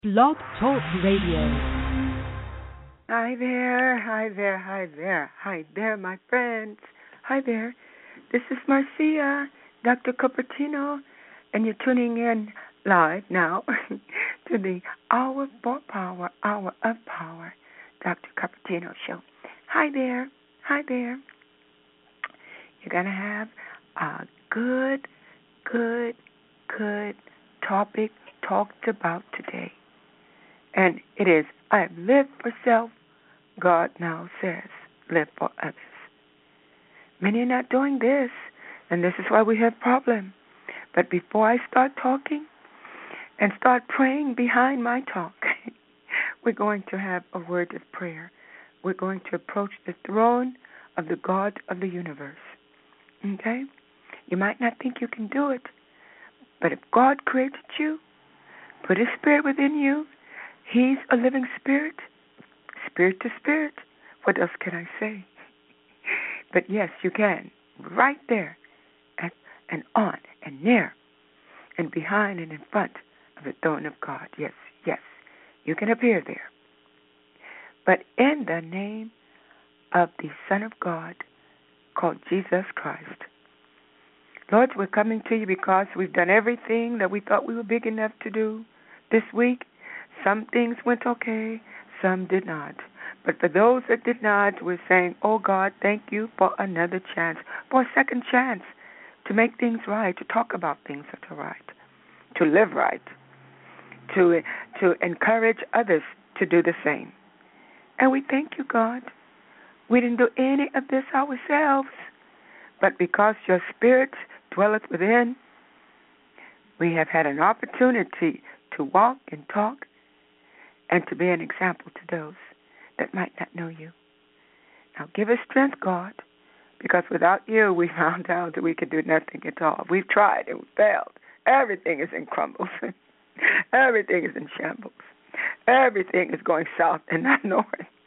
Blog Talk Radio. Hi there, hi there, hi there, hi there, my friends. Hi there. This is Marcia, Dr. Cupertino, and you're tuning in live now to the Hour for Power, Hour of Power, Dr. Cupertino Show. Hi there, hi there. You're going to have a good topic talked about today. And it is, I have lived for self, God now says, live for others. Many are not doing this, and this is why we have problems. But before I start talking and start praying behind my talk, we're going to have a word of prayer. We're going to approach the throne of the God of the universe. Okay? You might not think you can do it, but if God created you, put His Spirit within you, He's a living spirit, spirit to spirit. What else can I say? But yes, you can. Right there and on and near and behind and in front of the throne of God. Yes, you can appear there. But in the name of the Son of God called Jesus Christ, Lord, we're coming to you because we've done everything that we thought we were big enough to do this week. Some things went okay, some did not. But for those that did not, we're saying, oh God, thank you for another chance, for a second chance to make things right, to talk about things that are right, to live right, to encourage others to do the same. And we thank you, God. We didn't do any of this ourselves, but because your Spirit dwelleth within, we have had an opportunity to walk and talk and to be an example to those that might not know you. Now give us strength, God, because without you, we found out that we could do nothing at all. We've tried and we failed. Everything is in crumbles. Everything is in shambles. Everything is going south and not north.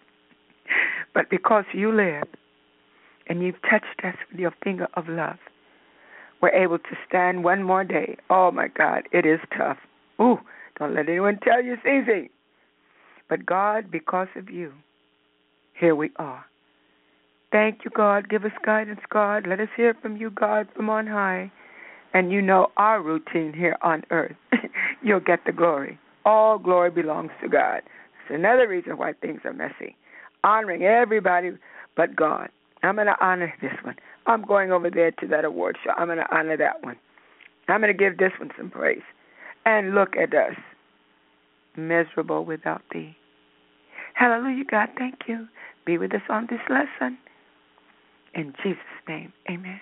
But because you live and you've touched us with your finger of love, we're able to stand one more day. Oh, my God, it is tough. Ooh, don't let anyone tell you it's easy. But God, because of you, here we are. Thank you, God. Give us guidance, God. Let us hear from you, God, from on high. And you know our routine here on earth. You'll get the glory. All glory belongs to God. It's another reason why things are messy. Honoring everybody but God. I'm going to honor this one. I'm going over there to that award show. I'm going to honor that one. I'm going to give this one some praise. And look at us, miserable without thee. Hallelujah, God, thank you. Be with us on this lesson. In Jesus' name, amen.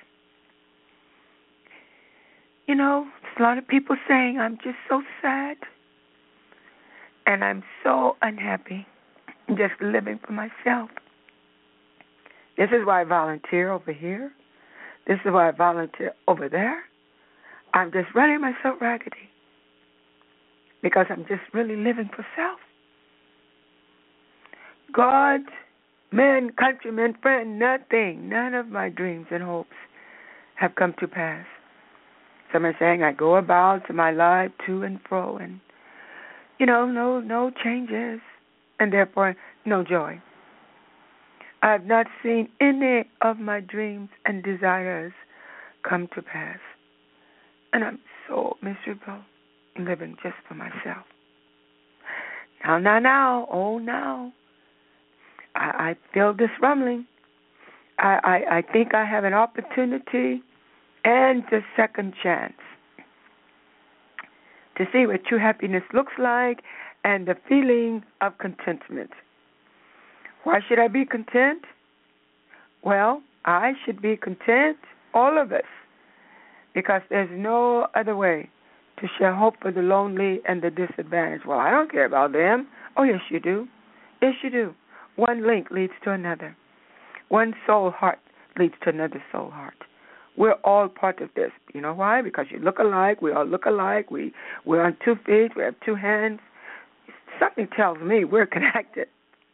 You know, there's a lot of people saying, I'm just so sad and I'm so unhappy, just living for myself. This is why I volunteer over here. This is why I volunteer over there. I'm just running myself raggedy because I'm just really living for self. God, men, countrymen, friend, nothing, none of my dreams and hopes have come to pass. Some are saying I go about my life to and fro and, no changes and therefore no joy. I have not seen any of my dreams and desires come to pass. And I'm so miserable living just for myself. Now. I feel this rumbling. I think I have an opportunity and a second chance to see what true happiness looks like and the feeling of contentment. Why should I be content? Well, I should be content, all of us, because there's no other way to share hope for the lonely and the disadvantaged. Well, I don't care about them. Oh, yes, you do. Yes, you do. One link leads to another. One soul heart leads to another soul heart. We're all part of this. You know why? Because you look alike. We all look alike. We're on 2 feet. We have 2 hands. Something tells me we're connected.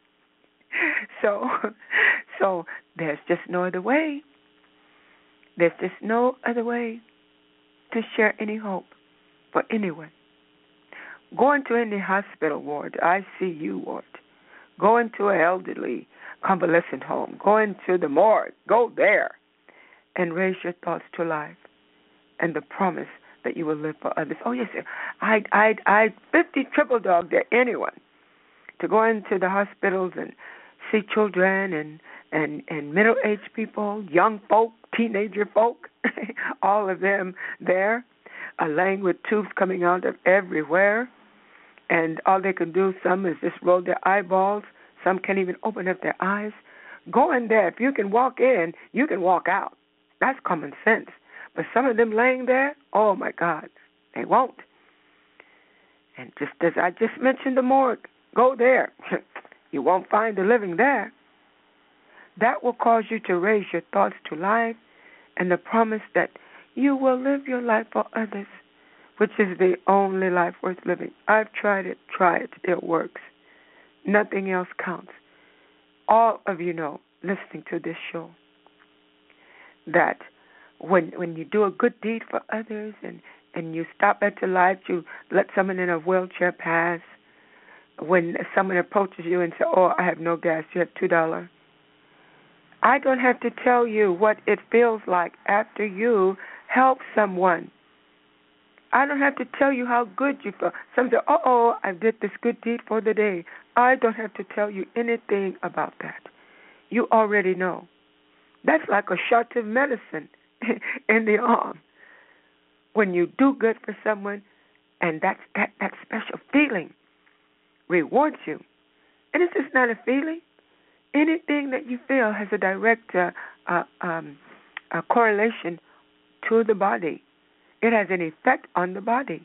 So there's just no other way. There's just no other way to share any hope for anyone Go into any hospital ward, ICU ward. Go into an elderly convalescent home. Go into the morgue. Go there and raise your thoughts to life and the promise that you will live for others. Oh, yes, I'd 50 triple dog dare anyone to go into the hospitals and see children and middle-aged people, young folk, teenager folk, all of them there, laying with tubes coming out of everywhere. And all they can do, some is just roll their eyeballs. Some can't even open up their eyes. Go in there. If you can walk in, you can walk out. That's common sense. But some of them laying there, oh, my God, they won't. And just as I just mentioned the morgue, go there. You won't find the living there. That will cause you to raise your thoughts to life and the promise that you will live your life for others, which is the only life worth living. I've tried it. Try it. It works. Nothing else counts. All of you know, listening to this show, that when you do a good deed for others and you stop at the light, you let someone in a wheelchair pass, when someone approaches you and says, oh, I have no gas, you have $2. I don't have to tell you what it feels like after you help someone. I don't have to tell you how good you feel. Some say, I did this good deed for the day. I don't have to tell you anything about that. You already know. That's like a shot of medicine in the arm. When you do good for someone, and that special feeling rewards you. And it's just not a feeling. Anything that you feel has a direct correlation to the body. It has an effect on the body.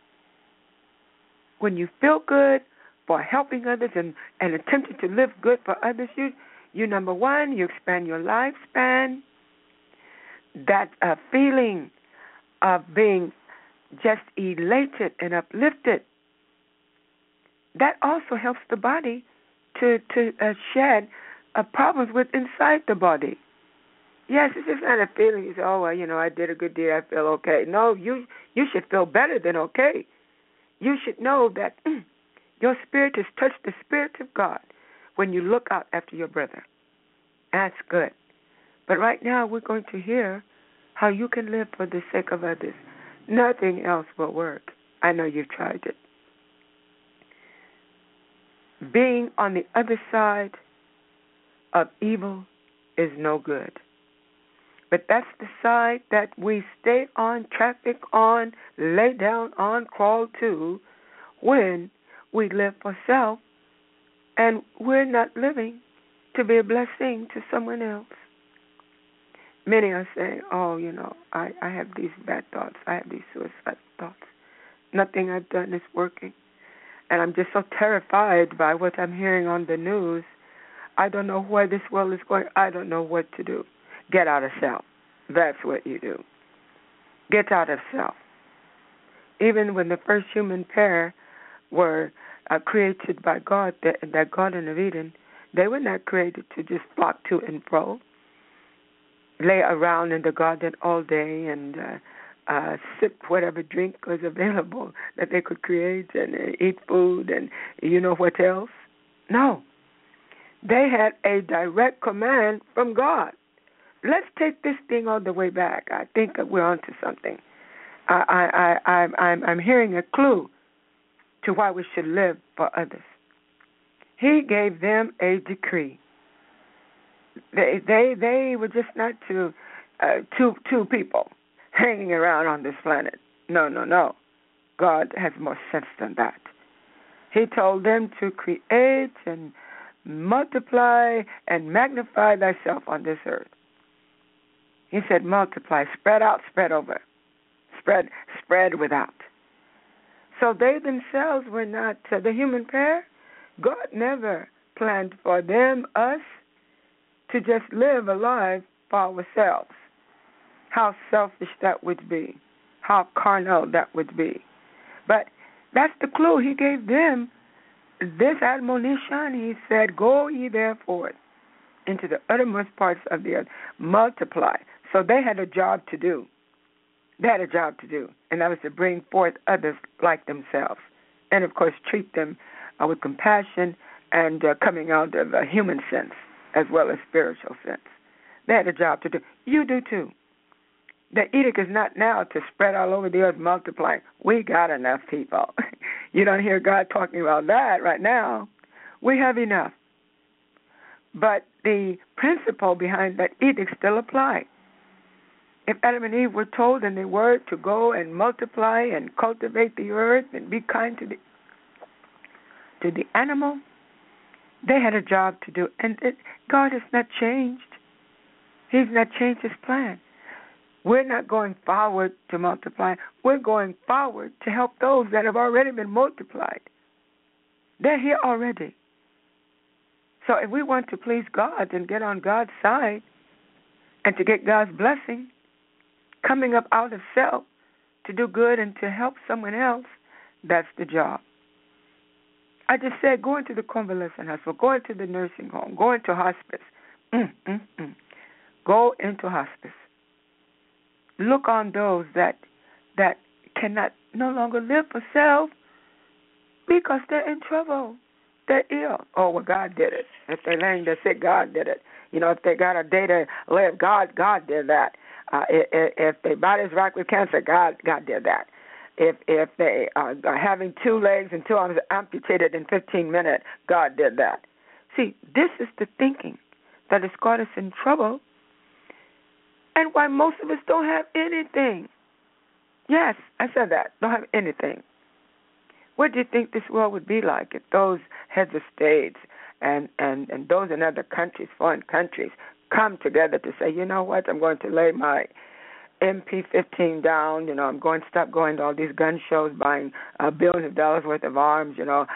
When you feel good for helping others and attempting to live good for others, you number one, you expand your lifespan. That feeling of being just elated and uplifted, that also helps the body to shed problems with inside the body. Yes, it's just not a feeling. You say, I did a good deed, I feel okay. No, you should feel better than okay. You should know that your spirit has touched the Spirit of God when you look out after your brother. That's good. But right now we're going to hear how you can live for the sake of others. Nothing else will work. I know you've tried it. Being on the other side of evil is no good. But that's the side that we stay on, traffic on, lay down on, crawl to when we live for self and we're not living to be a blessing to someone else. Many are saying, I have these bad thoughts. I have these suicidal thoughts. Nothing I've done is working. And I'm just so terrified by what I'm hearing on the news. I don't know where this world is going. I don't know what to do. Get out of self. That's what you do. Get out of self. Even when the first human pair were created by God, that Garden of Eden, they were not created to just flock to and fro, lay around in the garden all day and sip whatever drink was available that they could create and eat food and you know what else. No. They had a direct command from God. Let's take this thing all the way back. I think we're onto something. I'm hearing a clue to why we should live for others. He gave them a decree. They were just not two people hanging around on this planet. No. God has more sense than that. He told them to create and multiply and magnify thyself on this earth. He said multiply, spread out, spread over, spread without. So they themselves were not the human pair. God never planned for them, us, to just live a life for ourselves. How selfish that would be. How carnal that would be. But that's the clue he gave them. This admonition, he said, go ye therefore into the uttermost parts of the earth, multiply. So they had a job to do. And that was to bring forth others like themselves. and, of course, treat them with compassion and coming out of a human sense as well as spiritual sense. They had a job to do. You do, too. The edict is not now to spread all over the earth, multiplying. We got enough people. You don't hear God talking about that right now. We have enough. But the principle behind that edict still applies. If Adam and Eve were told in the Word to go and multiply and cultivate the earth and be kind to the animal, they had a job to do. And God has not changed. He's not changed His plan. We're not going forward to multiply. We're going forward to help those that have already been multiplied. They're here already. So if we want to please God and get on God's side and to get God's blessing, coming up out of self to do good and to help someone else, that's the job. I just said going to the convalescent hospital, going to the nursing home, going to hospice. Go into hospice. Look on those that cannot no longer live for self because they're in trouble. They're ill. Oh, well, God did it. If they're laying there sick, God did it. You know, if they got a day to live, God did that. If their body's racked with cancer, God did that. If they are having 2 legs and 2 arms amputated in 15 minutes, God did that. See, this is the thinking that has got us in trouble and why most of us don't have anything. Yes, I said that. Don't have anything. What do you think this world would be like if those heads of states and those in other countries, foreign countries, come together to say, you know what, I'm going to lay my MP-15 down, you know, I'm going to stop going to all these gun shows, buying billions of dollars worth of arms, you know,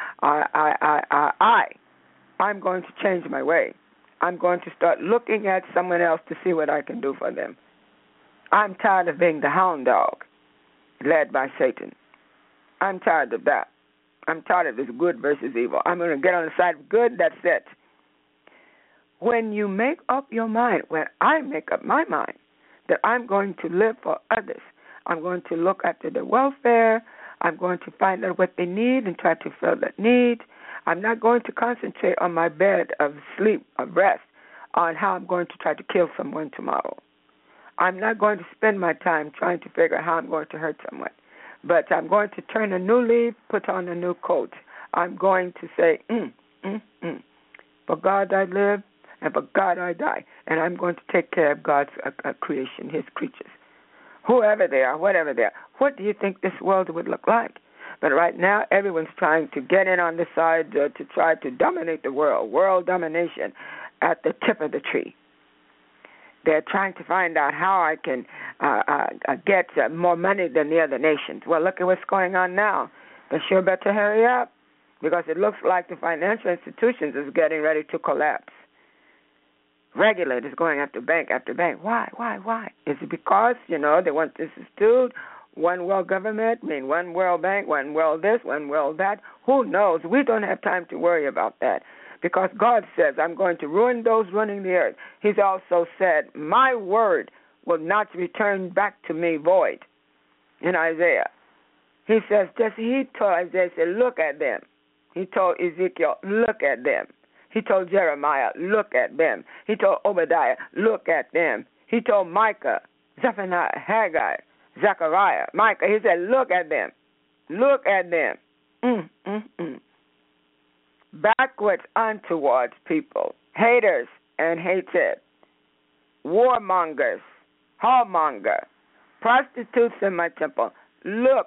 I'm going to change my way. I'm going to start looking at someone else to see what I can do for them. I'm tired of being the hound dog led by Satan. I'm tired of that. I'm tired of this good versus evil. I'm going to get on the side of good, that's it. When you make up your mind, when I make up my mind that I'm going to live for others, I'm going to look after their welfare, I'm going to find out what they need and try to fill that need. I'm not going to concentrate on my bed of sleep, of rest, on how I'm going to try to kill someone tomorrow. I'm not going to spend my time trying to figure out how I'm going to hurt someone. But I'm going to turn a new leaf, put on a new coat. I'm going to say, for God I live, and for God I die. And I'm going to take care of God's creation, His creatures. Whoever they are, whatever they are. What do you think this world would look like? But right now, everyone's trying to get in on the side to try to dominate the world domination at the tip of the tree. They're trying to find out how I can get more money than the other nations. Well, look at what's going on now. They sure better hurry up because it looks like the financial institutions is getting ready to collapse. Regulators going after bank after bank. Why? Is it because, you know, they want this institute, one world government, one world bank, one world this, one world that? Who knows? We don't have time to worry about that. Because God says, I'm going to ruin those running the earth. He's also said, my word will not return back to me void in Isaiah. He says, he told Isaiah, said, look at them. He told Ezekiel, look at them. He told Jeremiah, look at them. He told Obadiah, look at them. He told Micah, Zephaniah, Haggai, Zechariah, Micah. He said, look at them. Look at them. Backwards untowards people, haters and hated, warmongers, whoremonger, prostitutes in my temple. Look.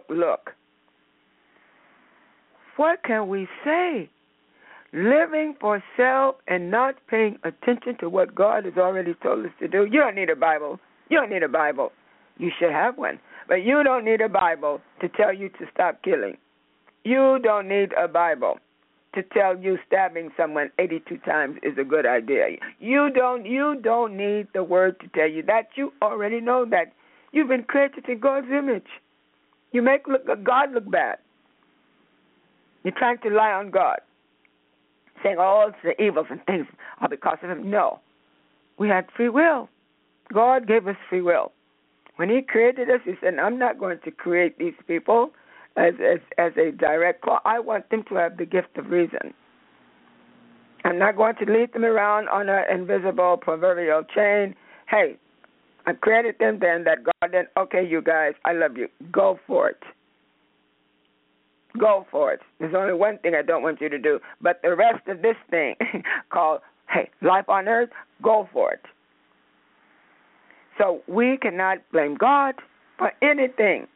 What can we say? Living for self and not paying attention to what God has already told us to do. You don't need a Bible. You should have one. But you don't need a Bible to tell you to stop killing. You don't need a Bible to tell you stabbing someone 82 times is a good idea. You don't need the word to tell you that. You already know that. You've been created in God's image. You make God look bad. You're trying to lie on God, saying all the evils and things are because of Him. No. We had free will. God gave us free will. When He created us, He said, I'm not going to create these people as a direct call. I want them to have the gift of reason. I'm not going to lead them around on an invisible proverbial chain. Hey, I created them then that God then, okay, you guys, I love you. Go for it. Go for it. There's only one thing I don't want you to do. But the rest of this thing called, hey, life on earth, go for it. So we cannot blame God for anything.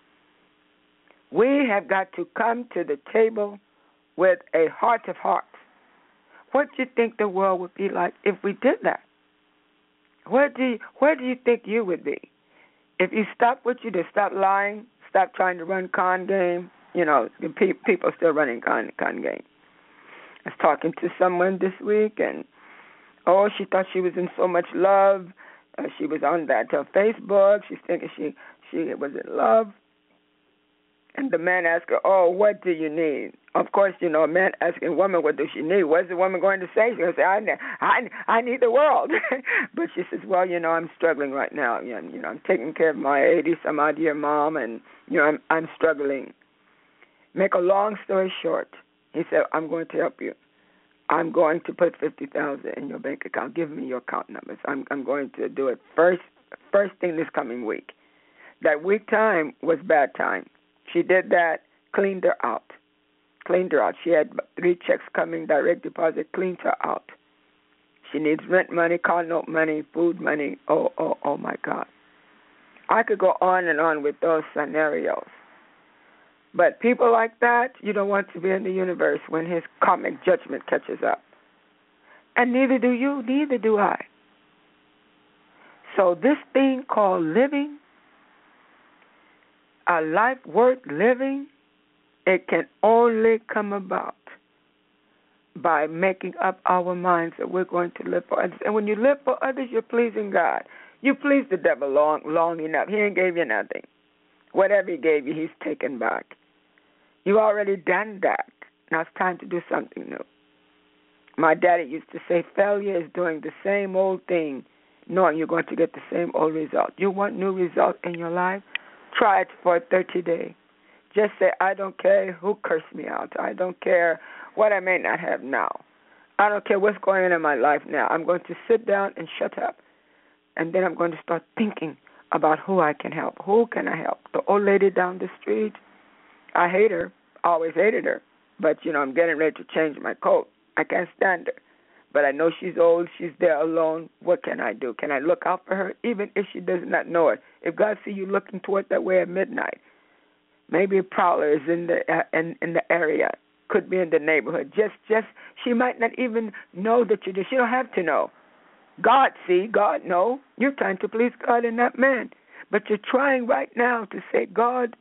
We have got to come to the table with a heart of hearts. What do you think the world would be like if we did that? Where do you think you would be? If you stop what you did, stop lying, stop trying to run con game. You know, people still running con game. I was talking to someone this week, and she thought she was in so much love. She was on that Facebook. She's thinking she was in love. And the man asked her, what do you need? Of course, you know, a man asking a woman, what does she need? What's the woman going to say? She's going to say, I need the world. But she says, well, you know, I'm struggling right now. You know, I'm taking care of my 80-some-odd-year mom, and, you know, I'm struggling. Make a long story short, he said, I'm going to help you. I'm going to put $50,000 in your bank account. Give me your account numbers. I'm going to do it first thing this coming week. That week time was bad time. She did that, cleaned her out. She had 3 checks coming, direct deposit, cleaned her out. She needs rent money, car note money, food money. Oh my God. I could go on and on with those scenarios. But people like that, you don't want to be in the universe when his karmic judgment catches up. And neither do you, neither do I. So this thing called living, a life worth living, it can only come about by making up our minds that we're going to live for others. And when you live for others, you're pleasing God. You please the devil long enough. He ain't gave you nothing. Whatever he gave you, he's taken back. You already done that. Now it's time to do something new. My daddy used to say, failure is doing the same old thing, knowing you're going to get the same old result. You want new results in your life? Try it for 30 days. Just say, I don't care who cursed me out. I don't care what I may not have now. I don't care what's going on in my life now. I'm going to sit down and shut up. And then I'm going to start thinking about who I can help. Who can I help? The old lady down the street, I hate her. Always hated her. But, you know, I'm getting ready to change my coat. I can't stand her. But I know she's old. She's there alone. What can I do? Can I look out for her, even if she does not know it? If God see you looking toward that way at midnight, maybe a prowler is in the area. Could be in the neighborhood. Just she might not even know that you're there. She don't have to know. God see, God know. You're trying to please God and not man. But you're trying right now to say, God,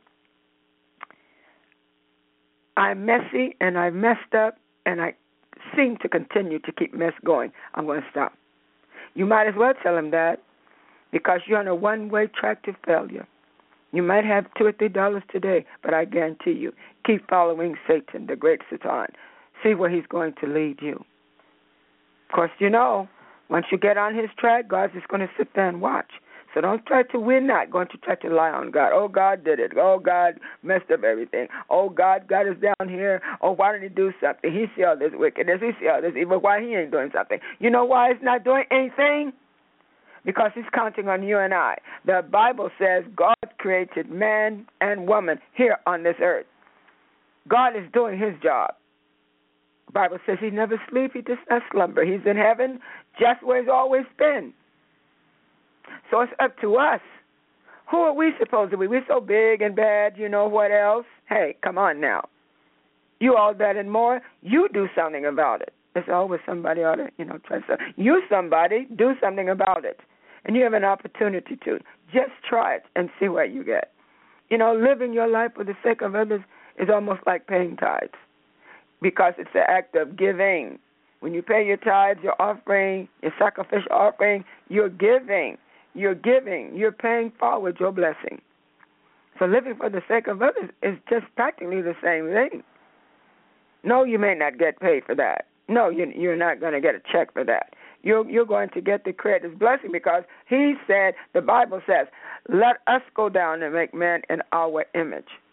I'm messy and I've messed up and I seem to continue to keep mess going. I'm going to stop. You might as well tell him that, because you're on a one-way track to failure. You might have $2 or $3 today, but I guarantee you, keep following Satan, the great Satan. See where he's going to lead you. Of course, you know, once you get on his track, God's just going to sit there and watch. So don't try to win that. Going to try to lie on God. Oh, God did it. Oh, God messed up everything. Oh, God got us down here. Oh, why didn't he do something? He see all this wickedness. He see all this evil. Why he ain't doing something? You know why he's not doing anything? Because he's counting on you and I. The Bible says God created man and woman here on this earth. God is doing his job. The Bible says he never sleeps, he does not slumber. He's in heaven just where he's always been. So it's up to us. Who are we supposed to be? We're so big and bad, you know what else? Hey, come on now. You all that and more, you do something about it. It's always somebody ought to, try to. You somebody, do something about it. And you have an opportunity to. Just try it and see where you get. Living your life for the sake of others is almost like paying tithes, because it's an act of giving. When you pay your tithes, your offering, your sacrificial offering, you're giving. You're giving. You're paying forward your blessing. So living for the sake of others is just practically the same thing. No, you may not get paid for that. No, you're not going to get a check for that. You're going to get the Creator's blessing, because he said, the Bible says, let us go down and make man in our image.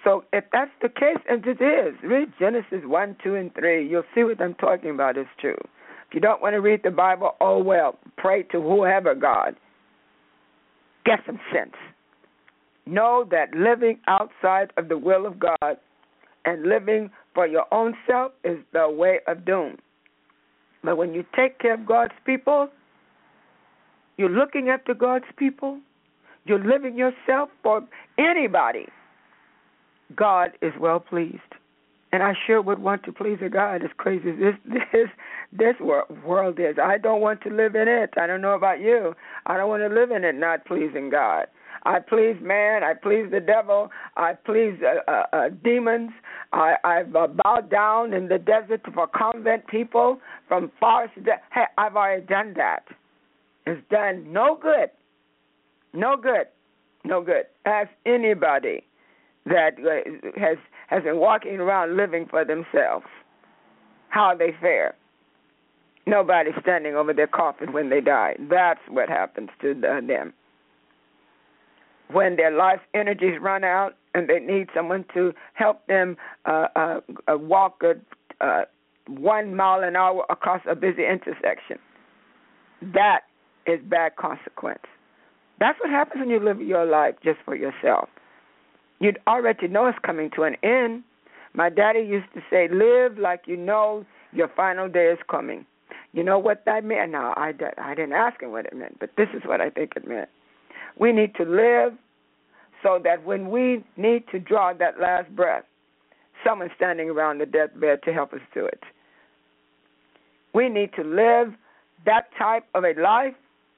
So if that's the case, and it is, read Genesis 1, 2, and 3. You'll see what I'm talking about is true. If you don't want to read the Bible, oh well, pray to whoever, God. Get some sense. Know that living outside of the will of God and living for your own self is the way of doom. But when you take care of God's people, you're looking after God's people, you're living yourself for anybody, God is well pleased. And I sure would want to please a God as crazy as this world is. I don't want to live in it. I don't know about you. I don't want to live in it not pleasing God. I please man. I please the devil. I please demons. I've bowed down in the desert for convent people from forest. Hey, I've already done that. It's done no good. No good. No good. Ask anybody that has been walking around living for themselves how they fare. Nobody standing over their coffin when they die. That's what happens to them. When their life energies run out and they need someone to help them walk 1 mile an hour across a busy intersection, that is bad consequence. That's what happens when you live your life just for yourself. You'd already know it's coming to an end. My daddy used to say, live like you know your final day is coming. You know what that meant? No, I didn't ask him what it meant, but this is what I think it meant. We need to live so that when we need to draw that last breath, someone's standing around the deathbed to help us do it. We need to live that type of a life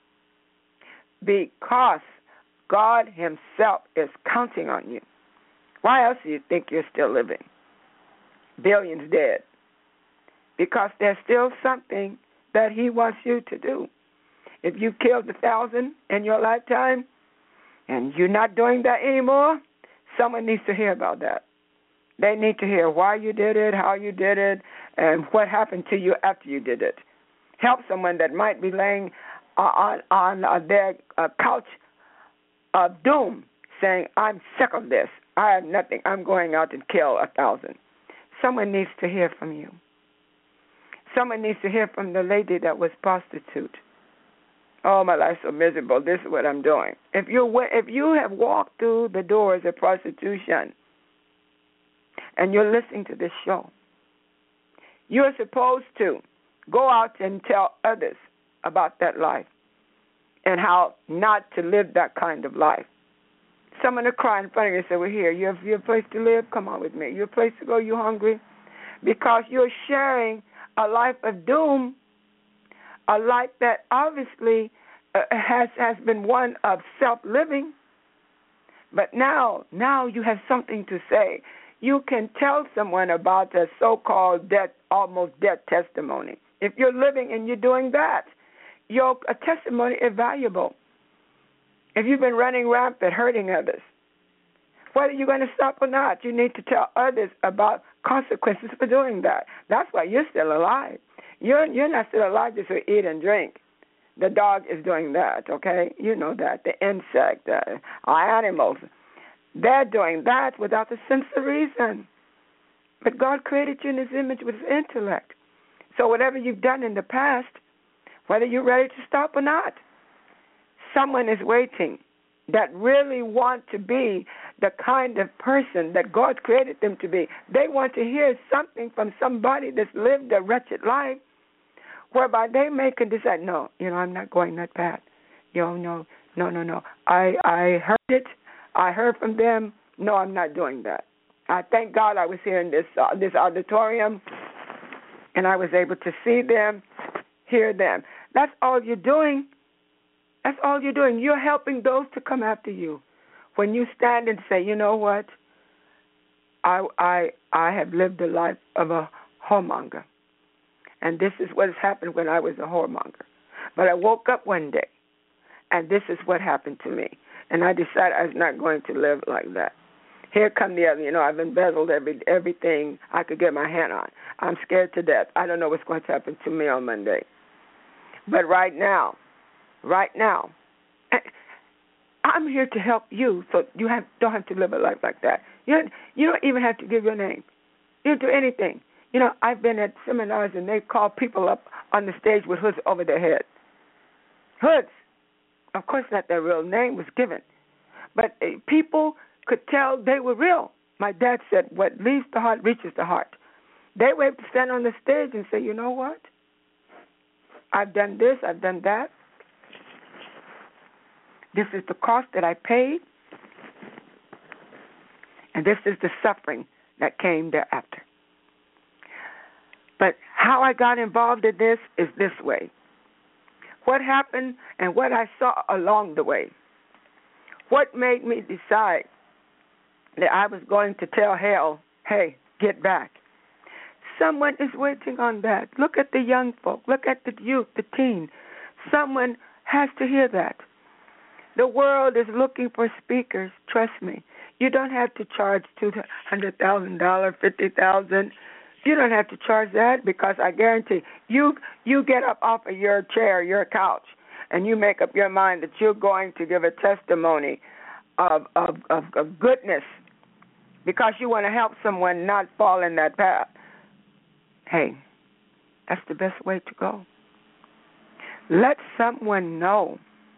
because God himself is counting on you. Why else do you think you're still living? Billions dead. Because there's still something that he wants you to do. If you killed 1,000 in your lifetime and you're not doing that anymore, someone needs to hear about that. They need to hear why you did it, how you did it, and what happened to you after you did it. Help someone that might be laying on their couch of doom, saying, I'm sick of this. I have nothing. I'm going out and kill 1,000. Someone needs to hear from you. Someone needs to hear from the lady that was prostitute. Oh, my life's so miserable. This is what I'm doing. If you have walked through the doors of prostitution and you're listening to this show, you're supposed to go out and tell others about that life and how not to live that kind of life. Someone will cry in front of you and say, well, here, you have a place to live? Come on with me. You have a place to go? You hungry? Because you're sharing a life of doom, a life that obviously has been one of self-living. But now you have something to say. You can tell someone about a so-called almost death testimony. If you're living and you're doing that, your testimony is valuable. If you've been running rampant, hurting others, whether you're going to stop or not, you need to tell others about consequences for doing that. That's why you're still alive. You're not still alive just to eat and drink. The dog is doing that, okay? You know that. The insect, our animals, they're doing that without a sense of reason. But God created you in his image with his intellect. So whatever you've done in the past, whether you're ready to stop or not, someone is waiting that really want to be the kind of person that God created them to be. They want to hear something from somebody that's lived a wretched life, whereby they can decide, no, I'm not going that path. No. I heard it. I heard from them. No, I'm not doing that. I thank God I was here in this auditorium, and I was able to see them, hear them. That's all you're doing. That's all you're doing. You're helping those to come after you. When you stand and say, you know what, I have lived the life of a whoremonger, and this is what has happened when I was a whoremonger. But I woke up one day, and this is what happened to me, and I decided I was not going to live like that. Here come the other, I've embezzled everything I could get my hand on. I'm scared to death. I don't know what's going to happen to me on Monday. But right now, I'm here to help you so you don't have to live a life like that. You don't even have to give your name. You don't do anything. I've been at seminars and they call people up on the stage with hoods over their head. Hoods. Of course not their real name was given. But people could tell they were real. My dad said, what leaves the heart reaches the heart. They were able to stand on the stage and say, you know what? I've done this, I've done that. This is the cost that I paid. And this is the suffering that came thereafter. But how I got involved in this is this way. What happened and what I saw along the way. What made me decide that I was going to tell hell, hey, get back. Someone is waiting on that. Look at the young folk. Look at the youth, the teen. Someone has to hear that. The world is looking for speakers. Trust me. You don't have to charge $200,000, $50,000. You don't have to charge that because I guarantee you get up off of your chair, your couch, and you make up your mind that you're going to give a testimony of goodness because you want to help someone not fall in that path. Hey, that's the best way to go. Let someone know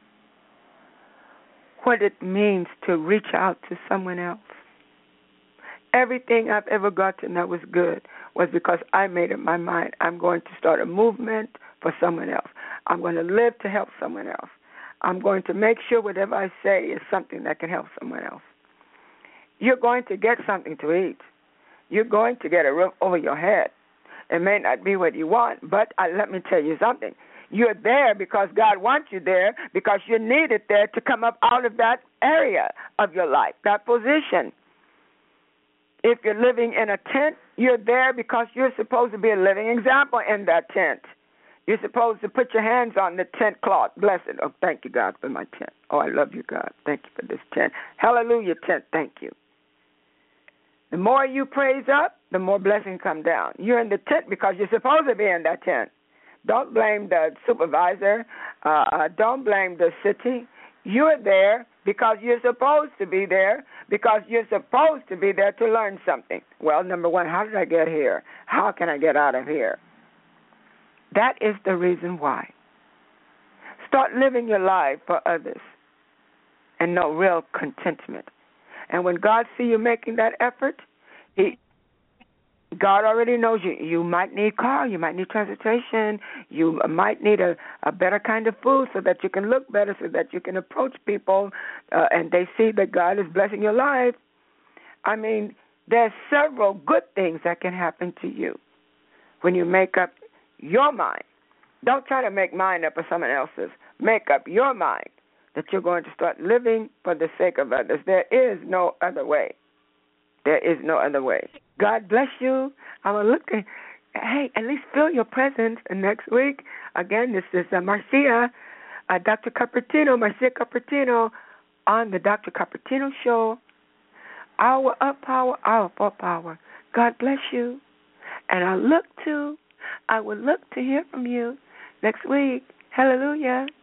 what it means to reach out to someone else. Everything I've ever gotten that was good was because I made up my mind I'm going to start a movement for someone else. I'm going to live to help someone else. I'm going to make sure whatever I say is something that can help someone else. You're going to get something to eat. You're going to get a roof over your head. It may not be what you want, but let me tell you something. You're there because God wants you there because you're needed there to come up out of that area of your life, that position. If you're living in a tent, you're there because you're supposed to be a living example in that tent. You're supposed to put your hands on the tent cloth. Bless it. Oh, thank you, God, for my tent. Oh, I love you, God. Thank you for this tent. Hallelujah, tent. Thank you. The more you praise up, the more blessings come down. You're in the tent because you're supposed to be in that tent. Don't blame the supervisor. Don't blame the city. You're there because you're supposed to be there, because you're supposed to be there to learn something. Well, number one, how did I get here? How can I get out of here? That is the reason why. Start living your life for others and know real contentment. And when God sees you making that effort, God already knows you. You might need car. You might need transportation. You might need a better kind of food so that you can look better, so that you can approach people and they see that God is blessing your life. I mean, there's several good things that can happen to you when you make up your mind. Don't try to make mine up or someone else's. Make up your mind that you're going to start living for the sake of others. There is no other way. There is no other way. God bless you. I will look at, hey, at least feel your presence next week. Again, this is Marcia, Dr. Cupertino, Marcia Cupertino, on the Dr. Cupertino Show. Hour of power, hour for power. God bless you. And I will look to hear from you next week. Hallelujah.